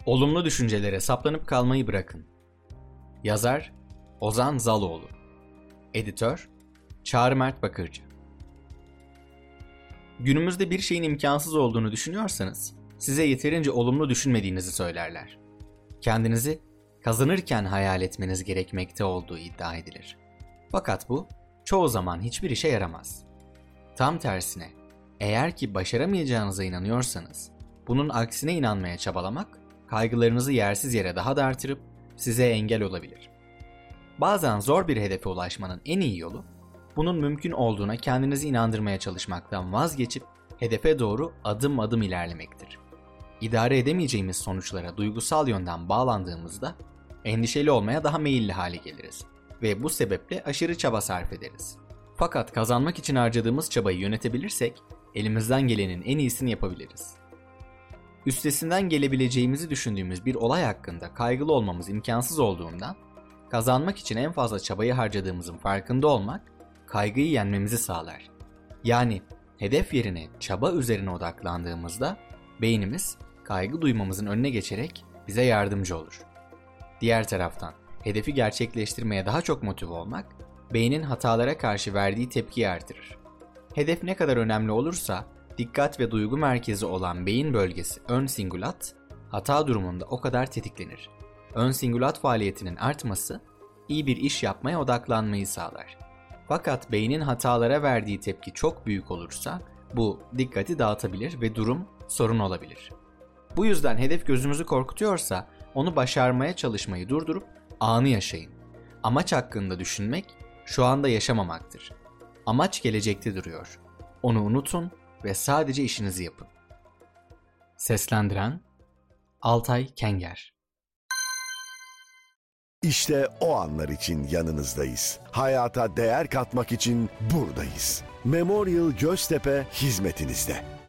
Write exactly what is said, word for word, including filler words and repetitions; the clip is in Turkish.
Olumlu düşüncelere saplanıp kalmayı bırakın. Yazar Ozan Zaloğlu. Editör Çağrı Mert Bakırcı. Günümüzde bir şeyin imkansız olduğunu düşünüyorsanız size yeterince olumlu düşünmediğinizi söylerler. Kendinizi kazanırken hayal etmeniz gerekmekte olduğu iddia edilir. Fakat bu çoğu zaman hiçbir işe yaramaz. Tam tersine, eğer ki başaramayacağınıza inanıyorsanız, bunun aksine inanmaya çabalamak, kaygılarınızı yersiz yere daha da artırıp size engel olabilir. Bazen zor bir hedefe ulaşmanın en iyi yolu, bunun mümkün olduğuna kendinizi inandırmaya çalışmaktan vazgeçip hedefe doğru adım adım ilerlemektir. İdare edemeyeceğimiz sonuçlara duygusal yönden bağlandığımızda endişeli olmaya daha meyilli hale geliriz ve bu sebeple aşırı çaba sarf ederiz. Fakat kazanmak için harcadığımız çabayı yönetebilirsek elimizden gelenin en iyisini yapabiliriz. Üstesinden gelebileceğimizi düşündüğümüz bir olay hakkında kaygılı olmamız imkansız olduğundan, kazanmak için en fazla çabayı harcadığımızın farkında olmak, kaygıyı yenmemizi sağlar. Yani hedef yerine çaba üzerine odaklandığımızda, beynimiz kaygı duymamızın önüne geçerek bize yardımcı olur. Diğer taraftan, hedefi gerçekleştirmeye daha çok motive olmak, beynin hatalara karşı verdiği tepkiyi artırır. Hedef ne kadar önemli olursa, dikkat ve duygu merkezi olan beyin bölgesi ön singulat, hata durumunda o kadar tetiklenir. Ön singulat faaliyetinin artması, iyi bir iş yapmaya odaklanmayı sağlar. Fakat beynin hatalara verdiği tepki çok büyük olursa, bu dikkati dağıtabilir ve durum sorun olabilir. Bu yüzden hedef gözümüzü korkutuyorsa, onu başarmaya çalışmayı durdurup anı yaşayın. Amaç hakkında düşünmek, şu anda yaşamamaktır. Amaç gelecekte duruyor. Onu unutun ve sadece işinizi yapın. Seslendiren Altay Kenger. İşte o anlar için yanınızdayız. Hayata değer katmak için buradayız. Memorial Göztepe hizmetinizde.